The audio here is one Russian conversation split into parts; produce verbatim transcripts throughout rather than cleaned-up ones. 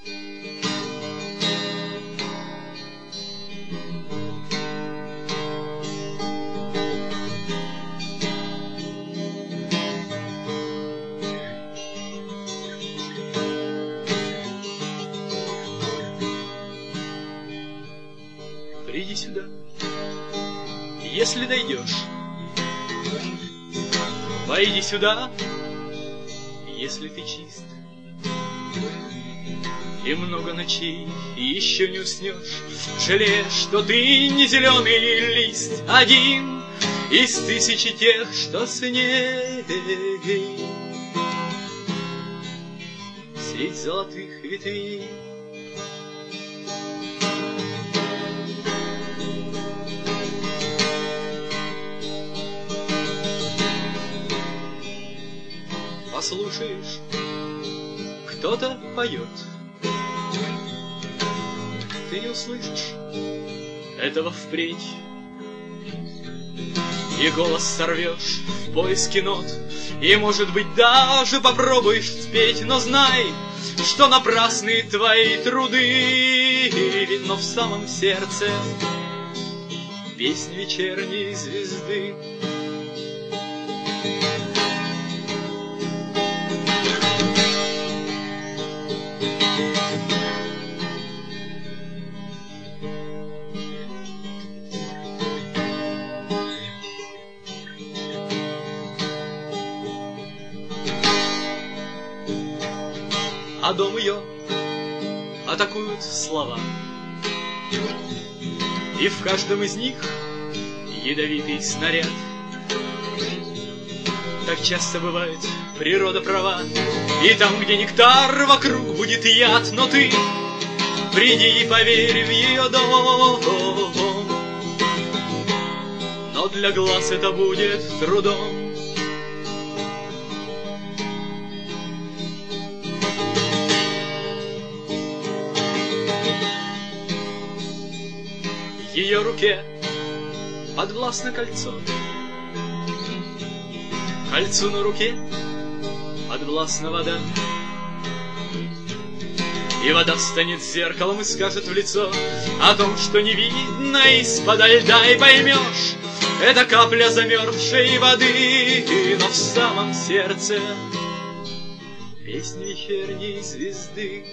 Приди сюда, если дойдешь. Войди сюда, если ты чист. И много ночей еще не уснешь, жалея, что ты не зеленый лист, один из тысячи тех, что с ней. Средь золотых ветвей. Послушаешь, кто-то поет, ты не услышишь этого впредь, и голос сорвешь в поиске нот, и, может быть, даже попробуешь спеть, но знай, что напрасны твои труды, но в самом сердце песнь вечерней звезды. А дом ее атакуют слова, и в каждом из них ядовитый снаряд. Так часто бывает, природа права, и там, где нектар, вокруг будет яд. Но ты приди и поверь в ее дом, но для глаз это будет трудом. Ее руке подвластно кольцо, кольцу на руке подвластна вода, и вода станет зеркалом и скажет в лицо о том, что не видно из-подо льда, и поймешь, это капля замерзшей воды, но в самом сердце песнь вечерней звезды.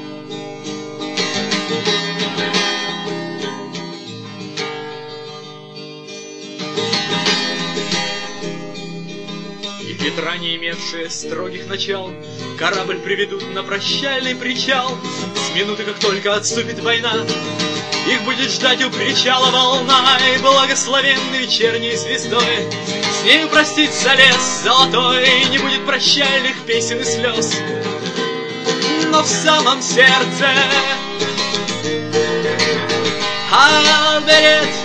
Ветра, не имевшие строгих начал, корабль приведут на прощальный причал. С минуты, как только отступит война, их будет ждать у причала волна, и благословенной вечерней звездой с нею простится лес золотой, не будет прощальных песен и слез, но в самом сердце Альберет